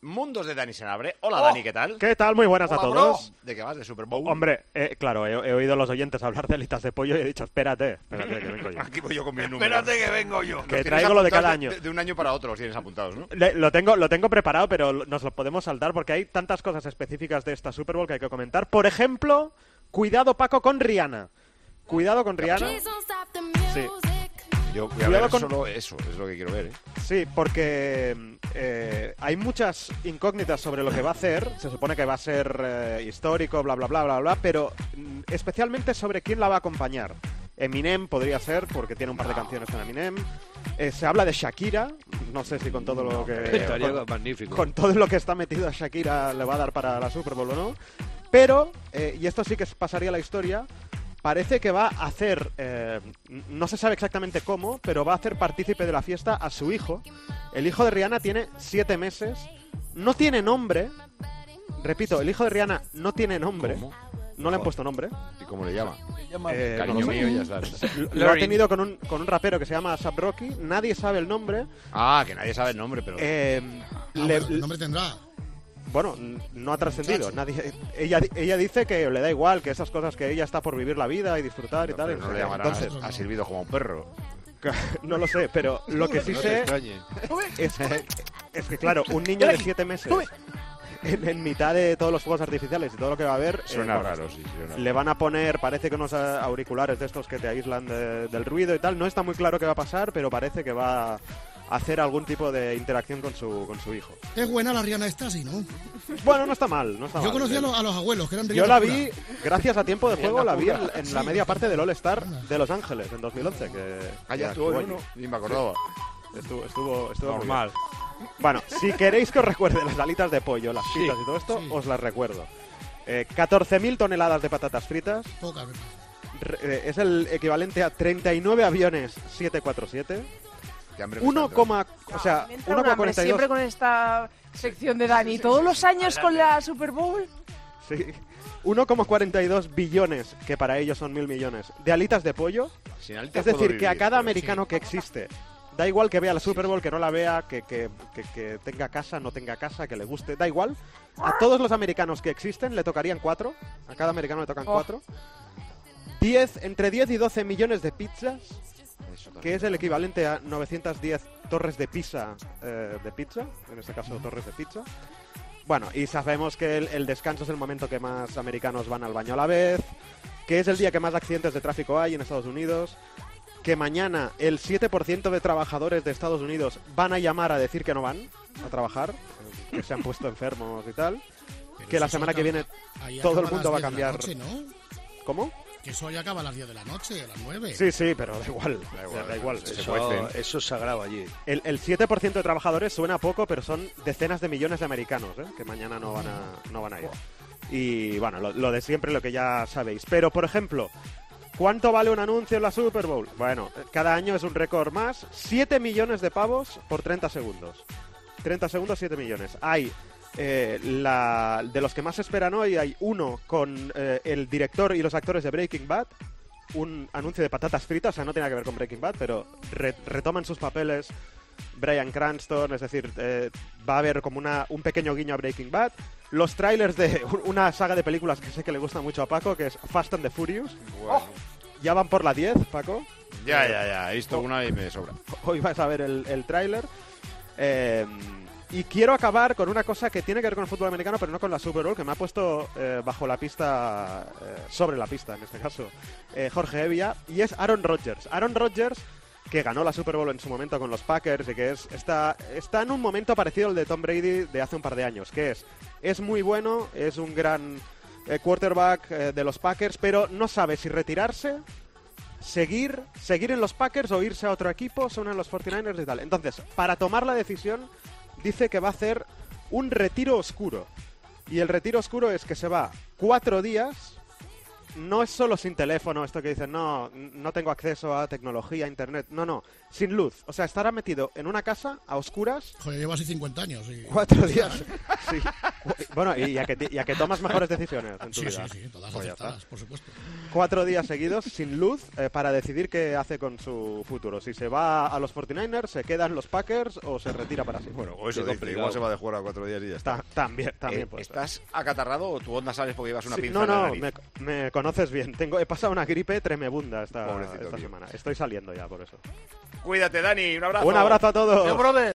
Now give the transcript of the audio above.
Mundos de Dani Senabre. Hola, Dani, ¿qué tal? ¿Qué tal? Muy buenas a todos. Bro. ¿De qué vas? ¿De Super Bowl? Hombre, claro, he oído a los oyentes hablar de alitas de pollo y he dicho, espérate, que vengo yo. Aquí voy yo con mis números. Espérate que vengo yo. Que traigo lo de cada año. De un año para otro los tienes apuntados, ¿no? Lo tengo preparado, pero nos lo podemos saltar porque hay tantas cosas específicas de esta Super Bowl que hay que comentar. Por ejemplo, cuidado, Paco, con Rihanna. Cuidado con Rihanna. Sí. Yo voy a ver solo eso, es lo que quiero ver, ¿eh? Sí, porque hay muchas incógnitas sobre lo que va a hacer. Se supone que va a ser histórico, bla, bla, bla, bla, bla, pero especialmente sobre quién la va a acompañar. Eminem podría ser, porque tiene un par de canciones con Eminem. Se habla de Shakira. No sé si con todo lo que... magnífico. Con todo lo que está metido a Shakira le va a dar para la Super Bowl o no. Pero, y esto sí que pasaría a la historia... Parece que va a hacer, no se sabe exactamente cómo, pero va a hacer partícipe de la fiesta a su hijo. El hijo de Rihanna tiene 7 meses, no tiene nombre. Repito, el hijo de Rihanna no tiene nombre. ¿Cómo? No le han puesto nombre. ¿Y cómo le llama? Cariño mío, ya está. Lo ha tenido con un rapero que se llama A$AP Rocky. Nadie sabe el nombre. Ah, que nadie sabe el nombre, pero... el nombre tendrá. Bueno, no ha trascendido. Ella dice que le da igual, que esas cosas que ella está por vivir la vida y disfrutar y tal. No le llamarán Entonces, ha servido como un perro. No lo sé, pero lo que sí sé es que, claro, un niño de 7 meses en mitad de todos los fuegos artificiales y todo lo que va a haber... Suena raro, sí. Le van a poner, parece que unos auriculares de estos que te aíslan del ruido y tal. No está muy claro qué va a pasar, pero parece que va... hacer algún tipo de interacción con su hijo. Es buena la Rihanna esta, sí, ¿no? Bueno, no está mal. Yo conocí a los abuelos, que eran de... Yo la vi, gracias a Tiempo de Juego, la vi en la media parte del All-Star de Los Ángeles, en 2011. Ya estuvo en uno, ni me acordaba. Estuvo normal. Bueno, si queréis que os recuerde las alitas de pollo, las pizzas y todo esto, os las recuerdo. 14.000 toneladas de patatas fritas. Pocas, es el equivalente a 39 aviones 747. 1,42. Siempre con esta sección de Dani. Todos los años con la Super Bowl. Sí. 1,42 billones, que para ellos son 1.000 millones, de alitas de pollo. Es decir, que a cada americano que existe, da igual que vea la Super Bowl, que no la vea, que tenga casa, no tenga casa, que le guste, da igual. A todos los americanos que existen le tocarían 4. A cada americano le tocan 4. Entre 10 y 12 millones de pizzas, que es el equivalente a 910 torres de pizza, en este caso torres de pizza. Bueno, y sabemos que el descanso es el momento que más americanos van al baño a la vez, que es el día que más accidentes de tráfico hay en Estados Unidos, que mañana el 7% de trabajadores de Estados Unidos van a llamar a decir que no van a trabajar, que se han puesto enfermos y tal, que la semana que viene todo el mundo va a cambiar. Noche, ¿no? ¿Cómo? Que eso ya acaba a las 10 de la noche, a las 9. Sí, pero da igual. Eso es sagrado allí. El 7% de trabajadores suena poco, pero son decenas de millones de americanos, que mañana no van a ir. Y bueno, lo de siempre, lo que ya sabéis. Pero, por ejemplo, ¿cuánto vale un anuncio en la Super Bowl? Bueno, cada año es un récord más. 7 millones de pavos por 30 segundos. 30 segundos, 7 millones. Hay... de los que más esperan hoy hay uno con el director y los actores de Breaking Bad, un anuncio de patatas fritas, o sea, no tiene que ver con Breaking Bad, pero retoman sus papeles Bryan Cranston, es decir, va a haber como un pequeño guiño a Breaking Bad. Los trailers de una saga de películas que sé que le gusta mucho a Paco, que es Fast and the Furious. Bueno. Ya van por la 10, Paco. Ya, he visto una y me sobra. Hoy vas a ver el tráiler. Y quiero acabar con una cosa que tiene que ver con el fútbol americano, pero no con la Super Bowl, que me ha puesto bajo la pista, sobre la pista en este caso, Jorge Evia, y es Aaron Rodgers. Aaron Rodgers, que ganó la Super Bowl en su momento con los Packers, y que está en un momento parecido al de Tom Brady de hace un par de años, que es muy bueno, es un gran quarterback de los Packers, pero no sabe si retirarse, seguir en los Packers o irse a otro equipo, son en los 49ers y tal. Entonces, para tomar la decisión, dice que va a hacer un retiro oscuro. Y el retiro oscuro es que se va 4 días. No es solo sin teléfono, esto que dicen, no tengo acceso a tecnología, internet. No, sin luz. O sea, estará metido en una casa a oscuras. Joder, lleva así 50 años. 4 días. Sí. Bueno, y a que tomas mejores decisiones en tu vida. Sí, todas acertadas, por supuesto. 4 días seguidos sin luz para decidir qué hace con su futuro. Si se va a los 49ers, se queda en los Packers o se retira para siempre. Bueno, o eso dice, igual se va de jugar a 4 días y ya está. También puede ser. ¿Estás acatarrado o tu onda sales porque llevas una pinza en la nariz? Me conoces bien. He pasado una gripe tremebunda esta semana. Estoy saliendo ya por eso. Cuídate, Dani. Un abrazo. Un abrazo a todos. brother.